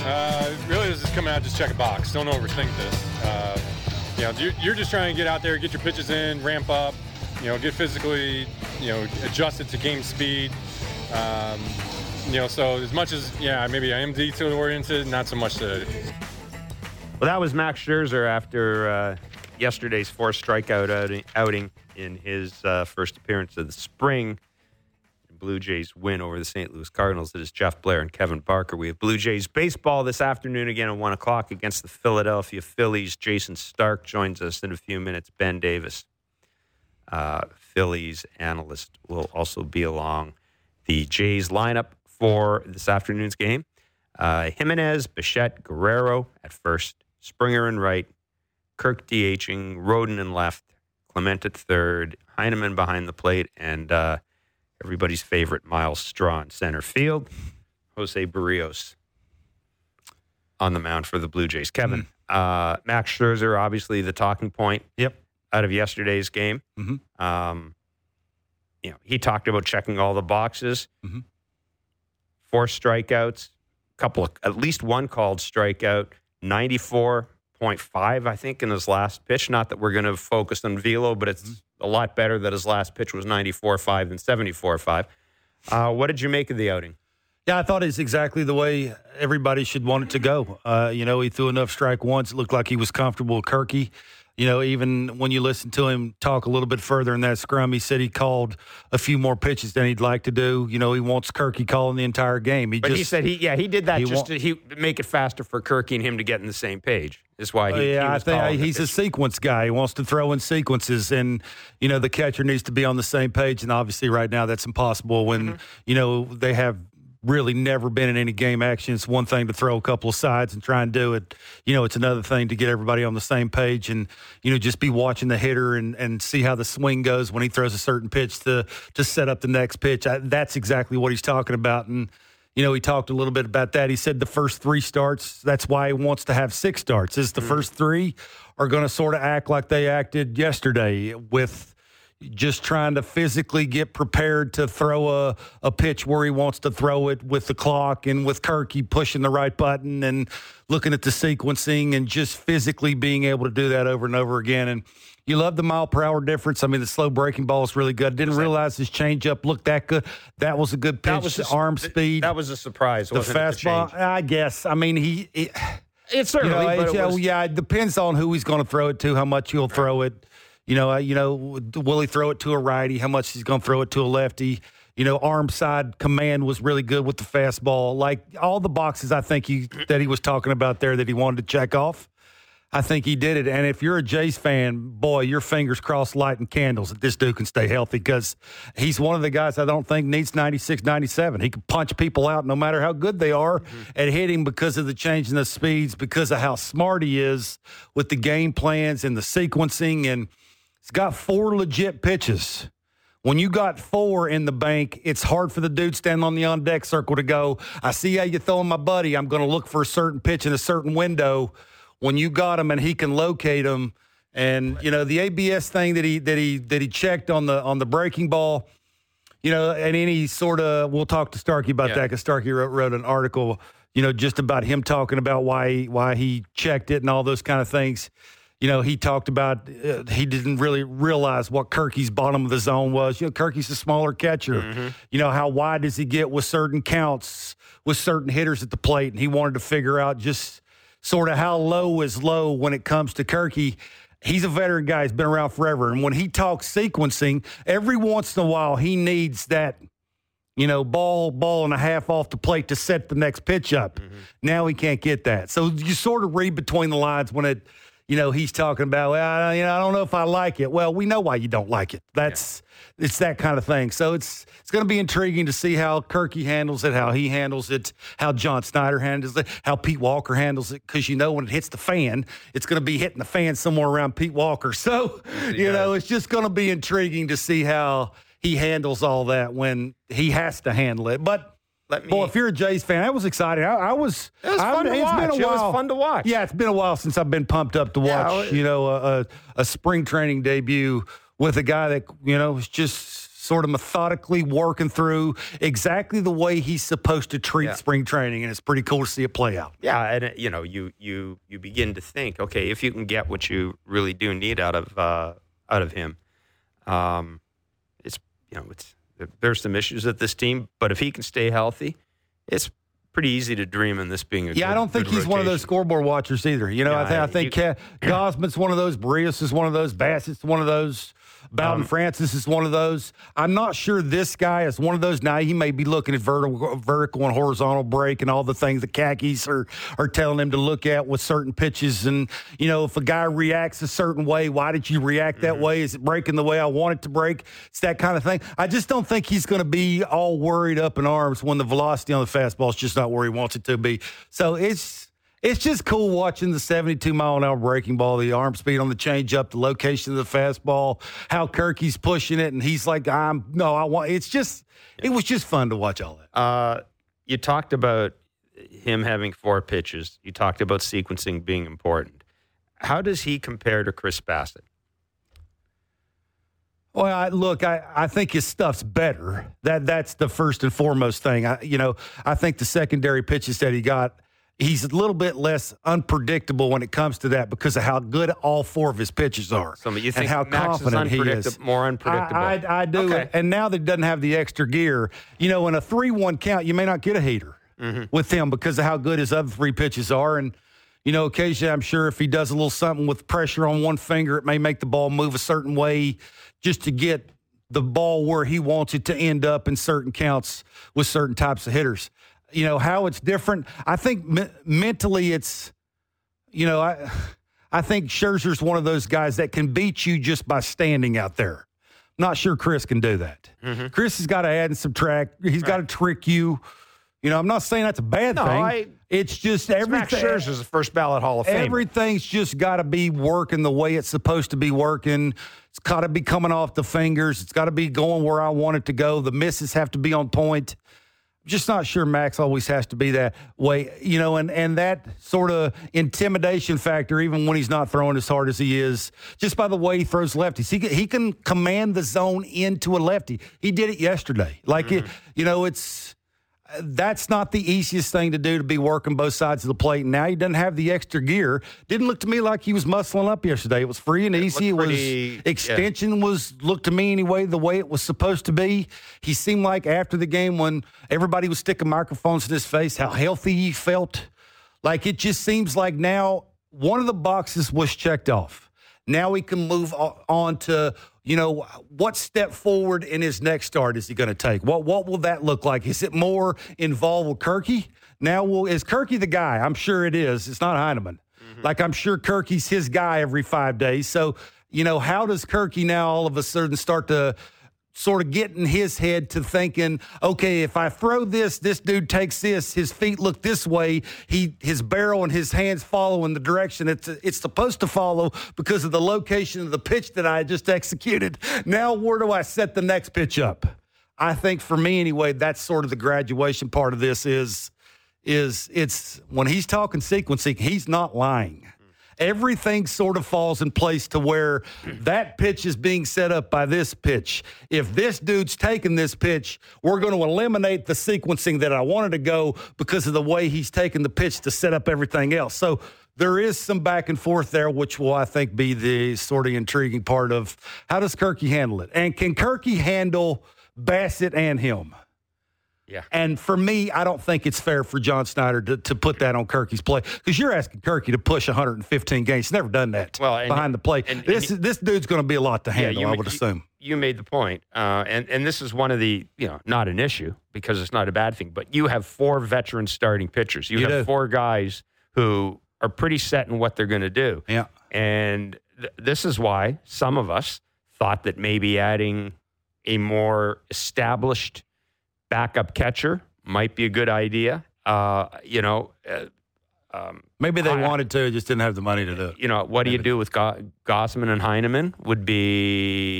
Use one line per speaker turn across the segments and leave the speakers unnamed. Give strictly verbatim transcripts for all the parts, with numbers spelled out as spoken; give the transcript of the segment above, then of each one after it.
Uh, really, this is coming out just check a box. Don't overthink this. Uh, you know, you're, you're just trying to get out there, get your pitches in, ramp up, you know, get physically, you know, adjusted to game speed. Um, you know, so as much as, yeah, maybe I am detail-oriented, not so much today.
Well, that was Max Scherzer after uh, yesterday's fourth strikeout outing, outing in his uh, first appearance of the spring. Blue Jays win over the Saint Louis Cardinals. It is Jeff Blair and Kevin Barker. We have Blue Jays baseball this afternoon again at one o'clock against the Philadelphia Phillies. Jason Stark joins us in a few minutes. Ben Davis, uh, Phillies analyst, will also be along. The Jays lineup for this afternoon's game. Uh, Jimenez, Bichette, Guerrero at first, Springer in right, Kirk DHing, Rodon in left, Clement at third, Heineman behind the plate, and uh, everybody's favorite Miles Straw in center field. Jose Barrios on the mound for the Blue Jays. Kevin, mm-hmm. uh, Max Scherzer, obviously the talking point
yep.
out of yesterday's game.
Mm-hmm.
Um, you know, he talked about checking all the boxes.
Mm-hmm.
Four strikeouts, couple of, at least one called strikeout, ninety-four point five, I think, in his last pitch. Not that we're going to focus on velo, but it's mm-hmm. a lot better that his last pitch was ninety-four point five than seventy-four point five. Uh, what did you make of the outing?
Yeah, I thought it's exactly the way everybody should want it to go. Uh, you know, he threw enough strike once. It looked like he was comfortable with Kirky. You know, even when you listen to him talk a little bit further in that scrum, he said he called a few more pitches than he'd like to do. You know, he wants Kirky calling the entire game. He
but
just,
he said he, yeah, he did that
he
just
want,
to he, make it faster for Kirky and him to get in the same page. Is why he,
uh, yeah,
he was
I think
calling
he's a sequence guy. He wants to throw in sequences, and you know the catcher needs to be on the same page. And obviously, right now that's impossible when mm-hmm. you know they have really never been in any game action. It's one thing to throw a couple of sides and try and do it. You know, it's another thing to get everybody on the same page and, you know, just be watching the hitter and, and see how the swing goes when he throws a certain pitch to, to set up the next pitch. I, that's exactly what he's talking about. And, you know, he talked a little bit about that. He said the first three starts, that's why he wants to have six starts, is the mm-hmm. first three are going to sort of act like they acted yesterday with just trying to physically get prepared to throw a, a pitch where he wants to throw it with the clock and with Kirky pushing the right button and looking at the sequencing and just physically being able to do that over and over again. And you love the mile per hour difference. I mean, the slow breaking ball is really good. Didn't realize his changeup looked that good. That was a good pitch.
That was
the
a,
arm speed.
That was a surprise.
The fastball, I guess. I mean, he. he
it's certainly,
you know,
but it was,
yeah, it depends on who he's going to throw it to, how much he'll throw it. You know, uh, you know, will he throw it to a righty? How much he's going to throw it to a lefty? You know, arm side command was really good with the fastball. Like all the boxes, I think he that he was talking about there that he wanted to check off. I think he did it. And if you're a Jays fan, boy, your fingers crossed lighting candles that this dude can stay healthy because he's one of the guys I don't think needs ninety-six, ninety-seven. He can punch people out no matter how good they are mm-hmm. at hitting because of the change in the speeds, because of how smart he is with the game plans and the sequencing. And he's got four legit pitches. When you got four in the bank, it's hard for the dude standing on the on-deck circle to go, I see how you're throwing my buddy. I'm going to look for a certain pitch in a certain window. When you got him and he can locate him, and you know the A B S thing that he that he that he checked on the on the breaking ball, you know, and any sort of we'll talk to Starkey about yeah. that because Starkey wrote, wrote an article, you know, just about him talking about why he, why he checked it and all those kind of things. You know, he talked about uh, he didn't really realize what Kirky's bottom of the zone was. You know, Kirky's a smaller catcher. Mm-hmm. You know, how wide does he get with certain counts, with certain hitters at the plate? And he wanted to figure out just sort of how low is low when it comes to Kirky. He's a veteran guy. He's been around forever. And when he talks sequencing, every once in a while he needs that, you know, ball, ball and a half off the plate to set the next pitch up. Mm-hmm. Now he can't get that. So you sort of read between the lines when it – you know, he's talking about, well, you know, I don't know if I like it. Well, we know why you don't like it. That's yeah. It's that kind of thing. So it's it's going to be intriguing to see how Kirky handles it, how he handles it, how John Snyder handles it, how Pete Walker handles it. Because, you know, when it hits the fan, it's going to be hitting the fan somewhere around Pete Walker. So, you know, it's just going to be intriguing to see how he handles all that when he has to handle it. But,
Let me,
well, if you're a Jays fan, I was excited. I, I was.
It was fun
I,
to
it's
watch.
Been a
it
while.
was fun to watch.
Yeah, it's been a while since I've been pumped up to watch,
yeah, well,
you know, a, a, a spring training debut with a guy that, you know, is just sort of methodically working through exactly the way he's supposed to treat
Yeah.
spring training, and it's pretty cool to see it play out.
Yeah, and uh, you know, you you you begin to think, okay, if you can get what you really do need out of uh, out of him, um, it's you know, it's there's some issues with this team, but if he can stay healthy, it's pretty easy to dream in this being a
Yeah,
good,
I don't think
good
he's one of those
rotation.
scoreboard watchers either. You know,
Yeah,
I, th- I think
you-
Ca- Gosman's one of those. Barrios is one of those. Bassett's one of those. Bowden
Um,
Francis is one of those. I'm not sure this guy is one of those. Now, he may be looking at vertical, vertical and horizontal break and all the things the khakis are, are telling him to look at with certain pitches. And, you know, if a guy reacts a certain way, why did you react that
Mm-hmm.
way? Is it breaking the way I want it to break? It's that kind of thing. I just don't think he's going to be all worried up in arms when the velocity on the fastball is just not where he wants it to be. So it's it's just cool watching the seventy-two mile an hour breaking ball, the arm speed on the changeup, the location of the fastball, how Kirky's pushing it, and he's like, "I'm no, I want." It's just it was just fun to watch all that.
Uh, you talked about him having four pitches. You talked about sequencing being important. How does he compare to Chris Bassett?
Well, I, look, I, I think his stuff's better. That that's the first and foremost thing. I, you know, I think the secondary pitches that he got, he's a little bit less unpredictable when it comes to that because of how good all four of his pitches are.
So you
and
think
how
Max is
confident he
unpredictab-
is.
more unpredictable?
I, I, I do.
Okay.
And now that he doesn't have the extra gear, you know, in a three one count, you may not get a heater
Mm-hmm.
with him because of how good his other three pitches are. And, you know, occasionally I'm sure if he does a little something with pressure on one finger, it may make the ball move a certain way just to get the ball where he wants it to end up in certain counts with certain types of hitters. You know, how it's different. I think me- mentally it's, you know, I I think Scherzer's one of those guys that can beat you just by standing out there. Not sure Chris can do that.
Mm-hmm.
Chris has got to add and subtract. He's got to trick you. You know, I'm not saying that's a bad
No,
thing.
I-
it's just
Max
everything.
Scherzer's the first ballot Hall of Famer.
Everything's just got to be working the way it's supposed to be working. It's got to be coming off the fingers. It's got to be going where I want it to go. The misses have to be on point. Just not sure Max always has to be that way, you know, and, and that sort of intimidation factor, even when he's not throwing as hard as he is, just by the way he throws lefties. He can, he can command the zone into a lefty. He did it yesterday. Like,
Mm-hmm.
it, you know, it's that's not the easiest thing to do, to be working both sides of the plate. And now he doesn't have the extra gear. Didn't look to me like he was muscling up yesterday. It was free and easy. It
looked
was
pretty-
extension was looked to me anyway the way it was supposed to be. He seemed like after the game when everybody was sticking microphones in his face, how healthy he felt. Like it just seems like now one of the boxes was checked off. Now we can move o- on to, you know, what step forward in his next start is he going to take? What what will that look like? Is it more involved with Kirky? Now, will, is Kirky the guy? I'm sure it is. It's not Heineman. Mm-hmm. Like, I'm sure Kirky's his guy every five days. So, you know, how does Kirky now all of a sudden start to sort of get in his head to thinking, okay, if I throw this, this dude takes this, his feet look this way, he his barrel and his hands follow in the direction it's it's supposed to follow because of the location of the pitch that I just executed. Now, where do I set the next pitch up? I think for me anyway, that's sort of the graduation part of this is, is it's when he's talking sequencing, he's not lying. Everything sort of falls in place to where that pitch is being set up by this pitch. If this dude's taking this pitch, we're going to eliminate the sequencing that I wanted to go because of the way he's taking the pitch to set up everything else. So there is some back and forth there, which will, I think, be the sort of intriguing part of how does Kirky handle it? And can Kirky handle Bassett and him?
Yeah.
And for me, I don't think it's fair for John Snyder to, to put that on Kirky's play because you're asking Kirky to push one hundred fifteen games. He's never done that
Well, and-
behind the plate.
and- and
this
he-
this dude's going to be a lot to handle,
you
I
ma-
would
you-
assume.
You made the point, uh, and and this is one of the you know not an issue because it's not a bad thing. But you have four veteran starting pitchers. You,
You
have
do.
four guys who are pretty set in what they're going to do.
Yeah.
And th- this is why some of us thought that maybe adding a more established backup catcher might be a good idea. Uh, you know, uh, um,
Maybe they
I-
wanted to, just didn't have the money to do it.
you know, what do you do with Go- Gossman and Heineman would be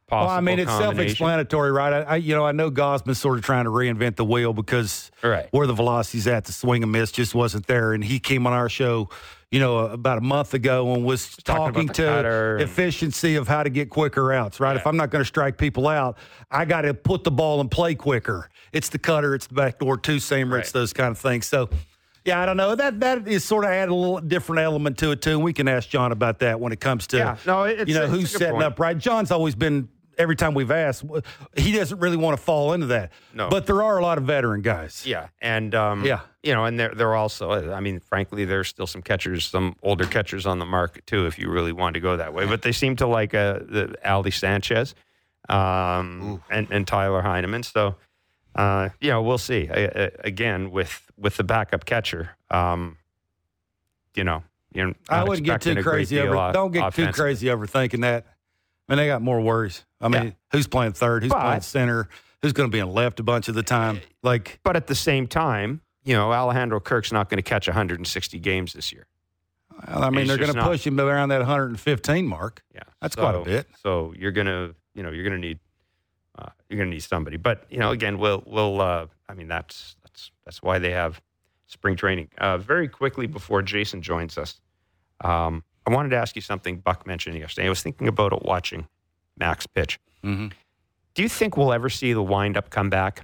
possible
Well, I mean, it's
combination.
self-explanatory, right? I, I, you know, I know Gosman's sort of trying to reinvent the wheel because
Right.
where the velocity's at, the swing and miss just wasn't there. And he came on our show, you know, about a month ago and was
Talking
talking,
about the cutter
to
and-
efficiency of how to get quicker outs, right?
Yeah.
If I'm not going to strike people out, I got to put the ball and play quicker. It's the cutter, it's the backdoor two seamer,
Right.
it's those kind of things. So, yeah, I don't know. That that is sort of add a little different element to it too. And we can ask John about that when it comes to
Yeah. No, it's-
you know
it's a
who's
good
setting
point.
up right. John's always been. Every time we've asked, he doesn't really want to fall into that.
No.
But there are a lot of veteran guys.
Yeah, and um,
Yeah.
you know, and they're they're also. I mean, frankly, there's still some catchers, some older catchers on the market too, if you really want to go that way. But they seem to like uh, the Aldi Sanchez, um, and and Tyler Heineman. So, uh, you know, we'll see. I, I, again, with with the backup catcher, um, you know, you're
I
not
wouldn't get
expecting
too
a great
crazy
deal
over.
of
Don't get too
offense.
crazy overthinking that. I mean, they got more worries. I mean,
Yeah.
who's playing third? Who's
But-
playing center? Who's going to be in left a bunch of the time? Like,
But at the same time, you know, Alejandro Kirk's not going to catch one hundred sixty games this year.
well, I mean,
He's
they're going
just
to
not.
push him around that one hundred fifteen mark.
Yeah,
That's
so,
quite a bit.
So you're gonna, you know, you're gonna need, uh, you're gonna need somebody. But you know, again, we'll, we'll. Uh, I mean, that's that's that's why they have spring training. Uh, very quickly before Jason joins us, um, I wanted to ask you something. Buck mentioned yesterday. I was thinking about it watching Max pitch.
Mm-hmm.
Do you think we'll ever see the windup come back?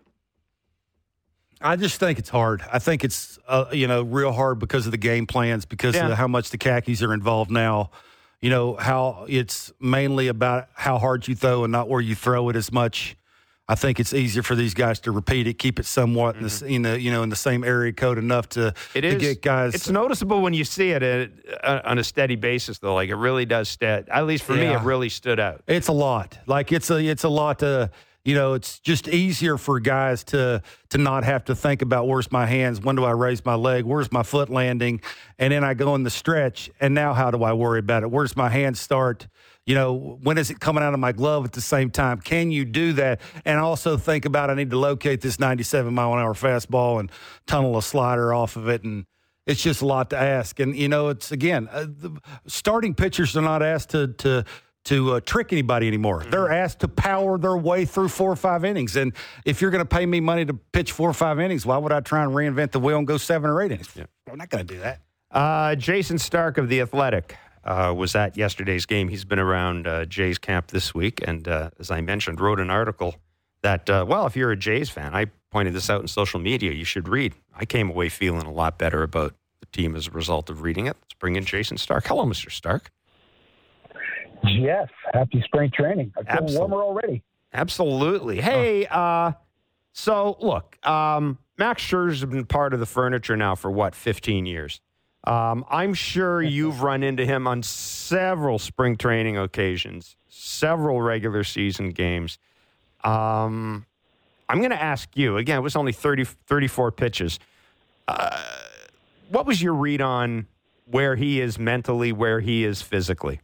I just think it's hard. I think it's uh, you know real hard because of the game plans, because
Yeah.
of how much the khakis are involved now. You know how it's mainly about how hard you throw and not where you throw it as much. I think it's easier for these guys to repeat it, keep it somewhat in the, in the you know in the same area code enough to
It
to
is.
get guys.
It's noticeable when you see it at, uh, on a steady basis, though. Like it really does. St- at least for me,
Yeah.
it really stood out.
It's a lot. Like it's a it's a lot to you know. It's just easier for guys to to not have to think about where's my hands, when do I raise my leg, where's my foot landing, and then I go in the stretch. And now how do I worry about it? Where's my hands start? You know, when is it coming out of my glove at the same time? Can you do that? And also think about I need to locate this ninety-seven mile an hour fastball and tunnel a slider off of it. And it's just a lot to ask. And, you know, it's, again, uh, the starting pitchers are not asked to to to uh, trick anybody anymore. Mm-hmm. They're asked to power their way through four or five innings. And if you're going to pay me money to pitch four or five innings, why would I try and reinvent the wheel and go seven or eight innings?
Yeah.
I'm not going to do that.
Uh, Jason Stark of The Athletic uh, was at yesterday's game. He's been around uh, Jays camp this week, and uh, as I mentioned, wrote an article that, uh, well, if you're a Jays fan, I pointed this out in social media, you should read. I came away feeling a lot better about the team as a result of reading it. Let's bring in Jason Stark. Hello, Mister Stark.
Jeff, happy spring training. I feel
Absolutely.
warmer already.
Absolutely. Hey, uh, so look, um, Max Scherzer's been part of the furniture now for what, fifteen years? Um, I'm sure you've run into him on several spring training occasions, several regular season games. Um, I'm going to ask you, again, it was only thirty, thirty-four pitches. Uh, what was your read on where he is mentally, where he is physically?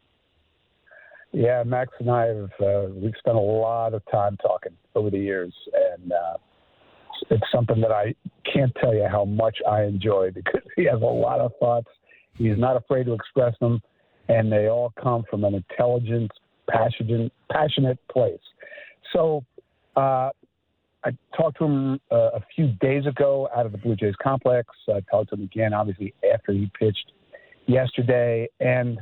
Yeah, Max and I have uh, we've spent a lot of time talking over the years, and uh, it's something that I can't tell you how much I enjoy because he has a lot of thoughts. He's not afraid to express them, and they all come from an intelligent, passionate, passionate place. So uh, I talked to him uh, a few days ago out of the Blue Jays complex. I talked to him again, obviously, after he pitched yesterday, and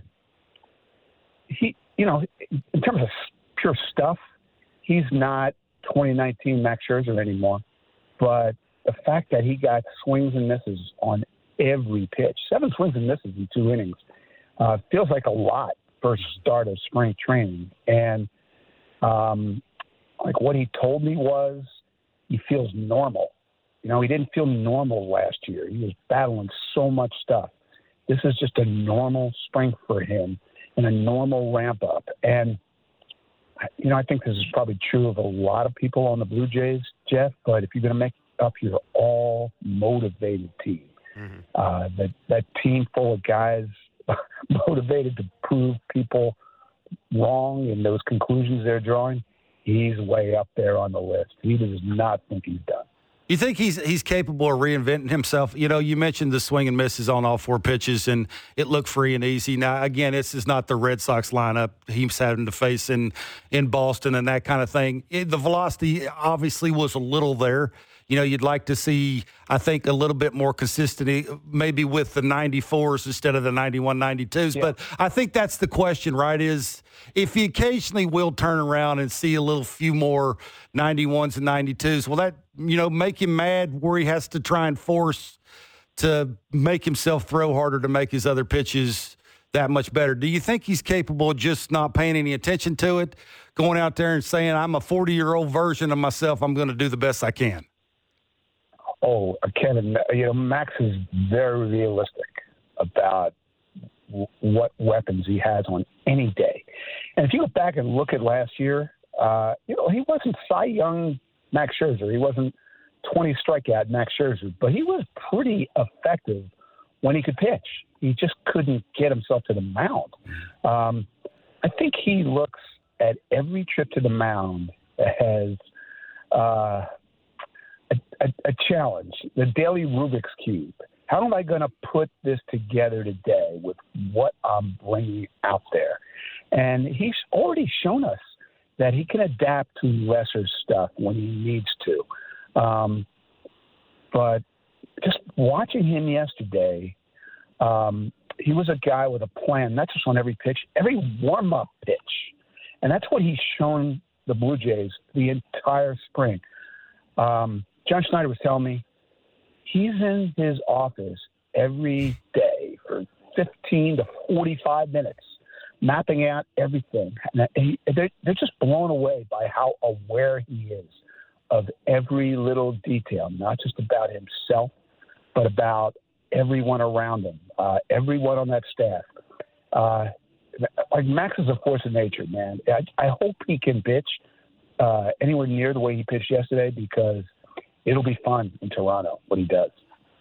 he, you know, in terms of pure stuff, he's not twenty nineteen Max Scherzer anymore. But the fact that he got swings and misses on every pitch, seven swings and misses in two innings, uh, feels like a lot for start of spring training. And um, like what he told me was he feels normal. You know, he didn't feel normal last year. He was battling so much stuff. This is just a normal spring for him and a normal ramp up. And, you know, I think this is probably true of a lot of people on the Blue Jays, Jeff, but if you're going to make up your all-motivated team, mm-hmm. uh, that, that team full of guys motivated to prove people wrong in those conclusions they're drawing, he's way up there on the list. He does not think he's done.
You think he's he's capable of reinventing himself? You know, you mentioned the swing and misses on all four pitches, and it looked free and easy. Now, again, this is not the Red Sox lineup he's having to face in, in Boston and that kind of thing. It, the velocity obviously was a little there. You know, you'd like to see, I think, a little bit more consistency, maybe with the ninety-fours instead of the ninety-one, ninety-twos. Yeah. But I think that's the question, right, is if he occasionally will turn around and see a little few more ninety-ones and ninety-twos, will that, you know, make him mad where he has to try and force to make himself throw harder to make his other pitches that much better? Do you think he's capable of just not paying any attention to it, going out there and saying, I'm a forty-year-old version of myself, I'm going to do the best I can?
Oh, Kevin, you know, Max is very realistic about w- what weapons he has on any day. And if you go back and look at last year, uh, you know, he wasn't Cy Young Max Scherzer. He wasn't twenty strikeout Max Scherzer, but he was pretty effective when he could pitch. He just couldn't get himself to the mound. Um, I think he looks at every trip to the mound as uh, a, a, a challenge, the daily Rubik's Cube. How am I going to put this together today with what I'm bringing out there? And he's already shown us that he can adapt to lesser stuff when he needs to. Um, but just watching him yesterday, um, he was a guy with a plan, not just on every pitch, every warm-up pitch. And that's what he's shown the Blue Jays the entire spring. Um, John Schneider was telling me he's in his office every day for fifteen to forty-five minutes, mapping out everything. And he, they're, they're just blown away by how aware he is of every little detail, not just about himself, but about everyone around him, uh, everyone on that staff. Uh, like Max is a force of nature, man. I, I hope he can pitch uh, anywhere near the way he pitched yesterday, because it'll be fun in Toronto when he does.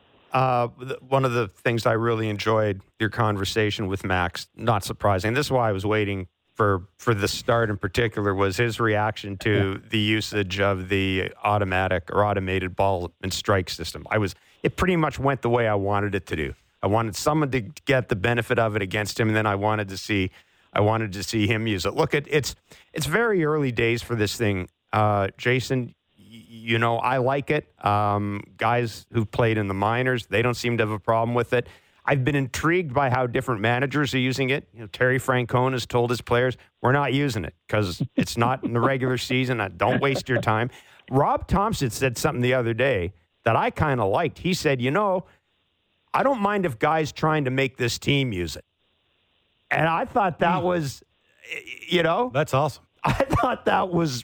Uh, one of the things I really enjoyed your conversation with Max, not surprising, this is why I was waiting for, for the start in particular, was his reaction to yeah. the usage of the automatic or automated ball and strike system. I was, it pretty much went the way I wanted it to do. I wanted someone to get the benefit of it against him, and then I wanted to see, I wanted to see him use it. Look, at it's it's very early days for this thing, uh, Jason. You know, I like it. Um, guys who've played in the minors, they don't seem to have a problem with it. I've been intrigued by how different managers are using it. You know, Terry Francona has told his players, we're not using it because it's not in the regular season. Don't waste your time. Rob Thompson said something the other day that I kind of liked. He said, you know, I don't mind if guys trying to make this team use it. And I thought that was, you know.
That's awesome.
I thought that was,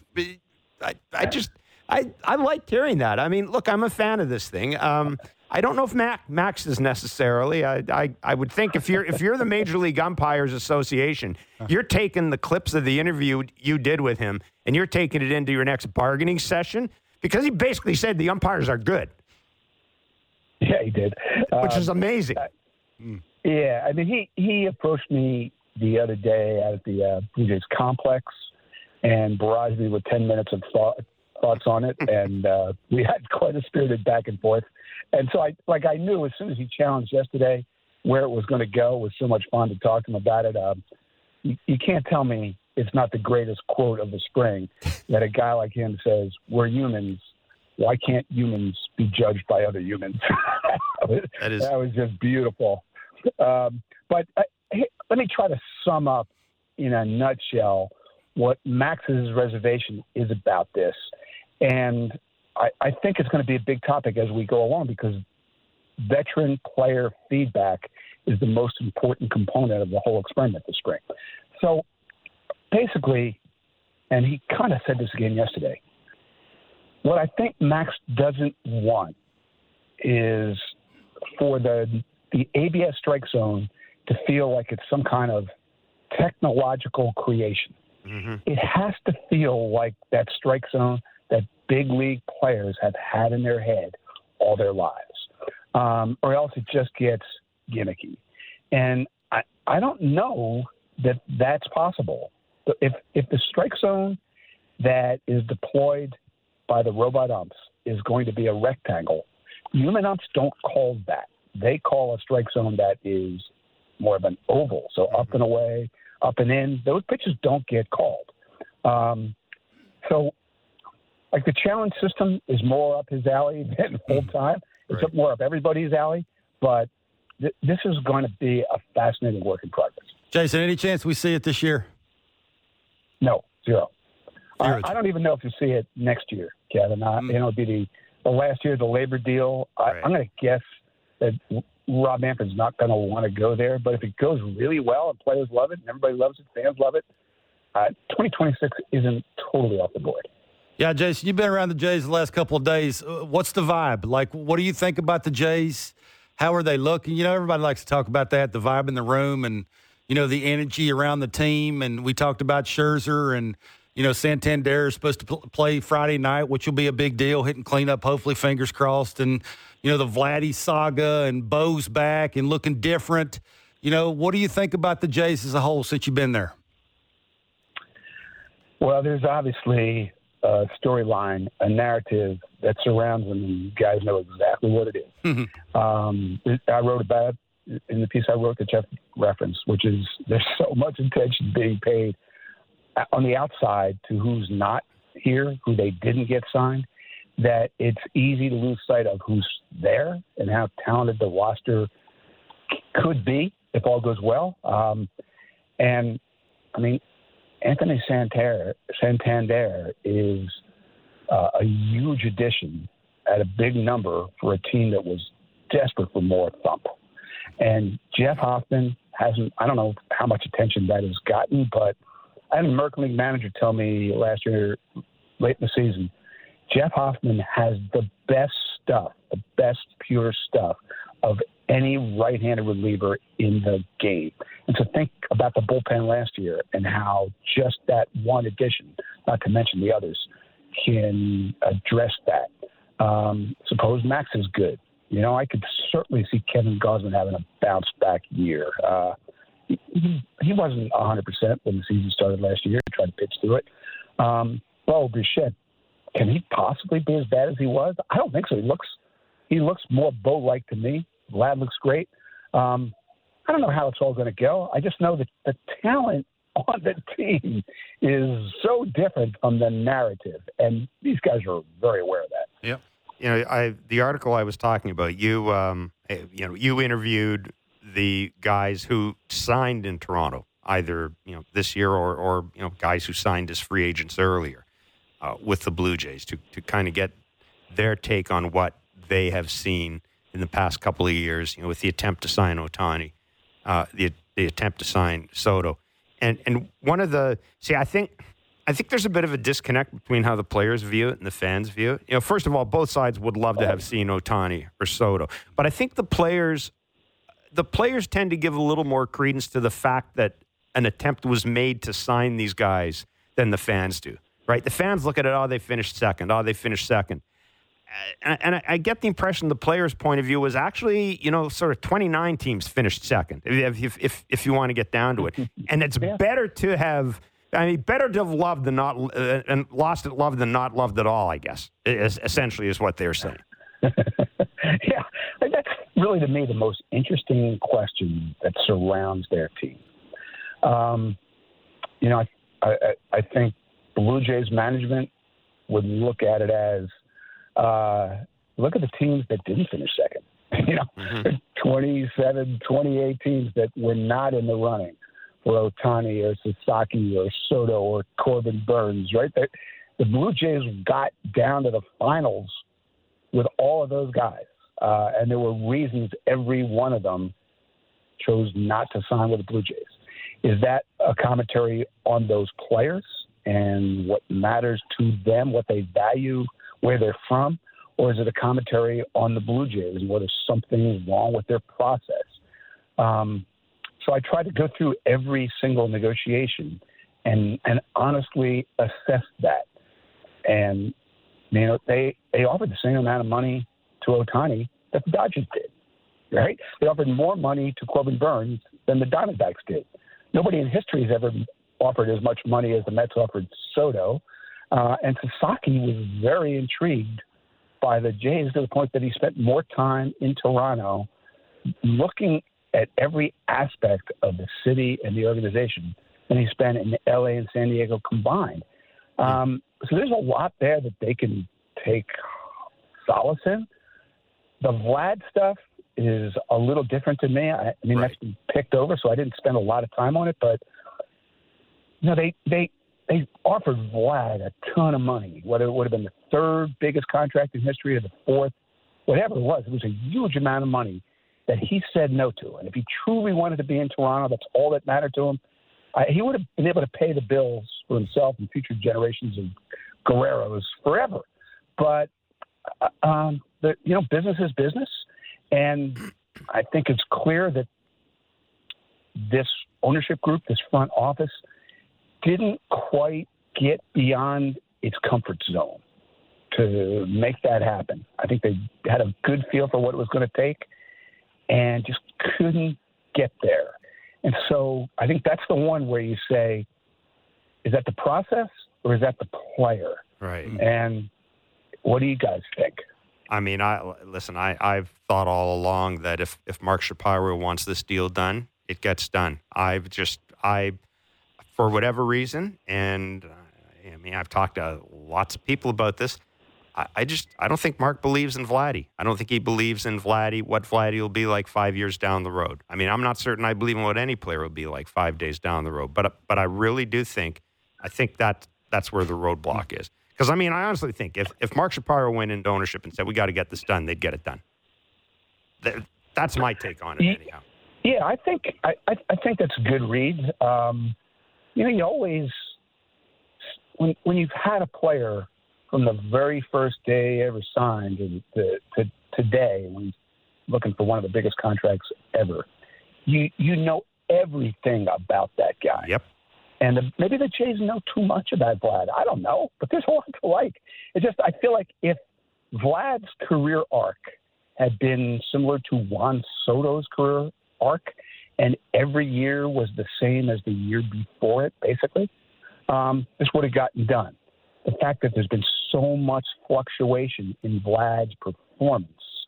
I, I just... I, I liked hearing that. I mean, look, I'm a fan of this thing. Um, I don't know if Mac, Max is necessarily. I, I I would think if you're if you're the Major League Umpires Association, you're taking the clips of the interview you did with him and you're taking it into your next bargaining session, because he basically said the umpires are good.
Yeah, he did,
which
um,
is amazing.
Uh, yeah, I mean, he he approached me the other day at the uh, Blue Jays complex and barraged me with ten minutes of thought. thoughts on it, and uh, we had quite a spirited back and forth. And so I, like I knew as soon as he challenged yesterday where it was going to go. It was so much fun to talk to him about it. Um, you, you can't tell me it's not the greatest quote of the spring that a guy like him says, we're humans. Why can't humans be judged by other humans?
that, is...
that was just beautiful. Um, but uh, hey, let me try to sum up in a nutshell what Max's reservation is about this. And I, I think it's going to be a big topic as we go along, because veteran player feedback is the most important component of the whole experiment this spring. So basically, and he kind of said this again yesterday, what I think Max doesn't want is for the the A B S strike zone to feel like it's some kind of technological creation. Mm-hmm. It has to feel like that strike zone that big league players have had in their head all their lives, um, or else it just gets gimmicky. And I, I don't know that that's possible. If if the strike zone that is deployed by the robot umps is going to be a rectangle. Human umps don't call that. They call a strike zone that is more of an oval, so up and away, up and in. Those pitches don't get called. Um, so, like the challenge system is more up his alley than full time. It's
Right.
more up everybody's alley, but th- this is going to be a fascinating work in progress.
Jason, any chance we see it this year?
No, zero. I,
Zero.
I don't even know if you see it next year, Kevin. I,
Mm.
You know, it'll be the, the last year of the labor deal. I,
Right.
I'm going to guess that Rob Manfred's not going to want to go there. But if it goes really well and players love it and everybody loves it, fans love it, uh, twenty twenty-six isn't totally off the board.
Yeah, Jason, you've been around the Jays the last couple of days. Uh, What's the vibe? Like, what do you think about the Jays? How are they looking? You know, everybody likes to talk about that, the vibe in the room and, you know, the energy around the team. And we talked about Scherzer and, you know, Santander is supposed to pl- play Friday night, which will be a big deal, hitting cleanup, hopefully, fingers crossed. And, you know, the Vladdy saga and Bo's back and looking different. You know, what do you think about the Jays as a whole since you've been there?
Well, there's obviously a storyline, a narrative that surrounds them, and you guys know exactly what it is.
Mm-hmm.
Um, I wrote about it in the piece I wrote that Jeff referenced, which is there's so much attention being paid on the outside to who's not here, who they didn't get signed, that it's easy to lose sight of who's there and how talented the roster could be if all goes well. Um, and, I mean, Anthony Santander, Santander is uh, a huge addition at a big number for a team that was desperate for more thump. And Jeff Hoffman hasn't, I don't know how much attention that has gotten, but I had a American League manager tell me last year, late in the season, Jeff Hoffman has the best stuff, the best pure stuff of any right-handed reliever in the game. And so think about the bullpen last year and how just that one addition, not to mention the others, can address that. Um, suppose Max is good. You know, I could certainly see Kevin Gausman having a bounce-back year. Uh, he, he wasn't one hundred percent when the season started last year. He tried to pitch through it. Um, Bo Bichette, can he possibly be as bad as he was? I don't think so. He looks he looks more Bo-like to me. Vlad looks great. Um, I don't know how it's all going to go. I just know that the talent on the team is so different from the narrative, and these guys are very aware of that.
Yep.
You know, I the article I was talking about, you um, you know, you interviewed the guys who signed in Toronto, either you know this year or or you know guys who signed as free agents earlier uh, with the Blue Jays to to kind of get their take on what they have seen in the past couple of years. You know, with the attempt to sign Ohtani, uh, the the attempt to sign Soto, and and one of the see, I think. I think there's a bit of a disconnect between how the players view it and the fans view it. You know, first of all, both sides would love to have seen Ohtani or Soto, but I think the players, the players tend to give a little more credence to the fact that an attempt was made to sign these guys than the fans do. Right? The fans look at it, oh, they finished second, oh, they finished second, and, and I get the impression the players' point of view was actually, you know, sort of twenty-nine teams finished second, if if if, if you want to get down to it, and it's yeah. better to have. I mean, better to have loved than not, uh, and lost at love than not loved at all, I guess, is, essentially is what they're saying.
Yeah, that's really, to me, the most interesting question that surrounds their team. Um, you know, I, I, I think Blue Jays management would look at it as, uh, look at the teams that didn't finish second. You know, mm-hmm. twenty-seven, twenty-eight teams that were not in the running for Ohtani or Sasaki or Soto or Corbin Burns, right? The, the Blue Jays got down to the finals with all of those guys. Uh, and there were reasons every one of them chose not to sign with the Blue Jays. Is that a commentary on those players and what matters to them, what they value, where they're from? Or is it a commentary on the Blue Jays and whether something wrong with their process? Um, So I tried to go through every single negotiation and, and honestly assess that. And, you know, they, they offered the same amount of money to Ohtani that the Dodgers did, right? They offered more money to Corbin Burns than the Diamondbacks did. Nobody in history has ever offered as much money as the Mets offered Soto. Uh, and Sasaki was very intrigued by the Jays to the point that he spent more time in Toronto looking at every aspect of the city and the organization than he spent in L A and San Diego combined. Um, so there's a lot there that they can take solace in. The Vlad stuff is a little different to me. I, I mean,
Right.
that's been picked over, so I didn't spend a lot of time on it. But you know, they they they offered Vlad a ton of money. What it would have been the third biggest contract in history, or the fourth, whatever it was. It was a huge amount of money that he said no to. And if he truly wanted to be in Toronto, that's all that mattered to him. I, he would have been able to pay the bills for himself and future generations of Guerreros forever. But uh, um, the, you know, business is business. And I think it's clear that this ownership group, this front office, didn't quite get beyond its comfort zone to make that happen. I think they had a good feel for what it was going to take and just couldn't get there. And so I think that's the one where you say, is that the process or is that the player?
Right.
And what do you guys think?
I mean, I listen, I, I've thought all along that if, if Mark Shapiro wants this deal done, it gets done. I've just, I, for whatever reason, and uh, I mean, I've talked to lots of people about this, I, I just, I don't think Mark believes in Vladdy. I don't think he believes in Vladdy, what Vladdy will be like five years down the road. I mean, I'm not certain I believe in what any player will be like five days down the road, but but I really do think, I think that that's where the roadblock is. Because, I mean, I honestly think if, if Mark Shapiro went into ownership and said, we got to get this done, they'd get it done. That, that's my take on it, anyhow.
Yeah, I think I, I, I think that's a good read. Um, you know, you always, when, when you've had a player from the very first day ever signed to, to, to today, when he's looking for one of the biggest contracts ever, you you know everything about that guy.
Yep.
And the, maybe the Jays know too much about Vlad. I don't know, but there's a lot to like. It just, I feel like if Vlad's career arc had been similar to Juan Soto's career arc, and every year was the same as the year before it, basically, um, this would have gotten done. The fact that there's been so much fluctuation in Vlad's performance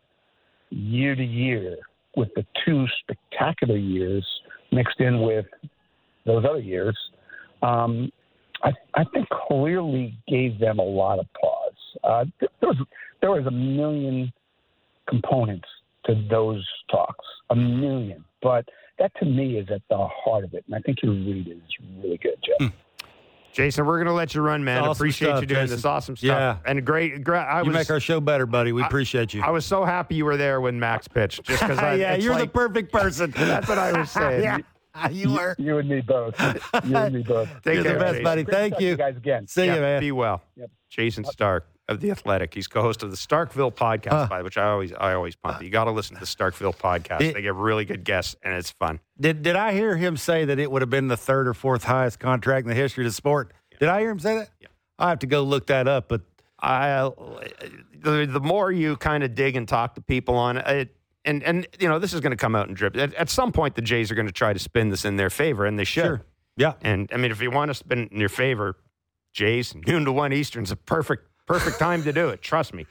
year to year, with the two spectacular years mixed in with those other years, um, I, I think clearly gave them a lot of pause. Uh, there was there was a million components to those talks, a million. But that to me is at the heart of it, and I think your read is really good, Jeff.
Hmm. Jason, we're going to let you run, man.
Awesome
Appreciate
stuff,
you doing
Jason.
this awesome stuff.
Yeah.
And great. great I
You
was,
make our show better, buddy. We
I-
appreciate you.
I was so happy you were there when Max pitched. Just because I
yeah,
it's
you're
like,
the perfect person.
That's what I was saying.
yeah, you were.
You and me both. You and me both.
Take
You're
care,
the best,
Jason.
buddy.
Great
Thank
talking to
you.
guys again.
See
Yeah,
you, man.
Be well.
Yep.
Jason Stark of The Athletic. He's co-host of the Starkville podcast,
Huh.
by which I always I always pump. You got to listen to the Starkville podcast.
It-
they get really good guests, and it's fun.
Did did I hear him say that it would have been the third or fourth highest contract in the history of the sport? Did I hear him say that?
Yeah.
I have to go look that up, but
I the, the more you kind of dig and talk to people on it, and and you know this is going to come out in drip. At, at some point, the Jays are going to try to spin this in their favor, and they should.
sure. Yeah.
And I mean, if you want to spin it in your favor, Jays noon to one Eastern's a perfect perfect time to do it. Trust me.